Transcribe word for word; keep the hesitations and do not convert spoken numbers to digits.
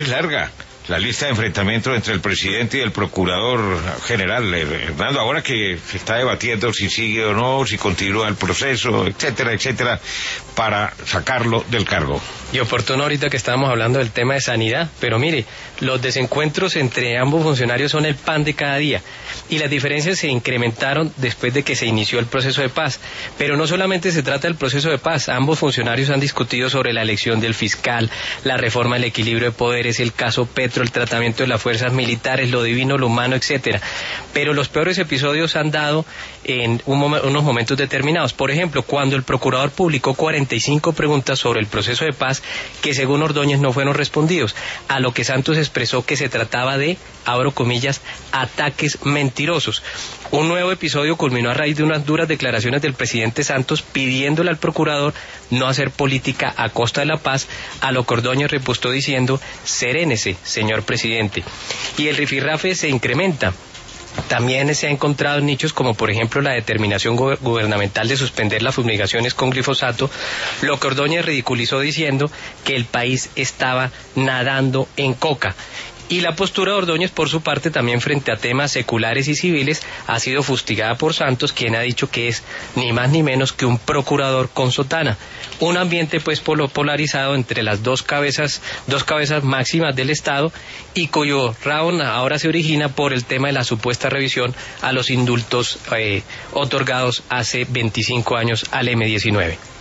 es larga la lista de enfrentamientos entre el presidente y el procurador general, Hernando, ahora que se está debatiendo si sigue o no, si continúa el proceso, etcétera, etcétera, para sacarlo del cargo. Y oportuno ahorita que estábamos hablando del tema de sanidad, pero mire, los desencuentros entre ambos funcionarios son el pan de cada día, y las diferencias se incrementaron después de que se inició el proceso de paz. Pero no solamente se trata del proceso de paz, ambos funcionarios han discutido sobre la elección del fiscal, la reforma del equilibrio de poderes, el caso Petro, el tratamiento de las fuerzas militares, lo divino, lo humano, etcétera. Pero los peores episodios han dado en un mom- unos momentos determinados. Por ejemplo, cuando el procurador publicó cuarenta y cinco preguntas sobre el proceso de paz que según Ordóñez no fueron respondidos, a lo que Santos expresó que se trataba de, abro comillas, ataques mentirosos. Un nuevo episodio culminó a raíz de unas duras declaraciones del presidente Santos pidiéndole al procurador no hacer política a costa de la paz, a lo que Ordóñez repostó diciendo: serénese, señor presidente. Y el rifirrafe se incrementa. También se ha encontrado en nichos como por ejemplo la determinación go- gubernamental de suspender las fumigaciones con glifosato, lo que Ordóñez ridiculizó diciendo que el país estaba nadando en coca. Y la postura de Ordóñez, por su parte, también frente a temas seculares y civiles, ha sido fustigada por Santos, quien ha dicho que es ni más ni menos que un procurador con sotana. Un ambiente pues polarizado entre las dos cabezas, dos cabezas máximas del Estado, y cuyo round ahora se origina por el tema de la supuesta revisión a los indultos eh, otorgados hace veinticinco años al eme diecinueve.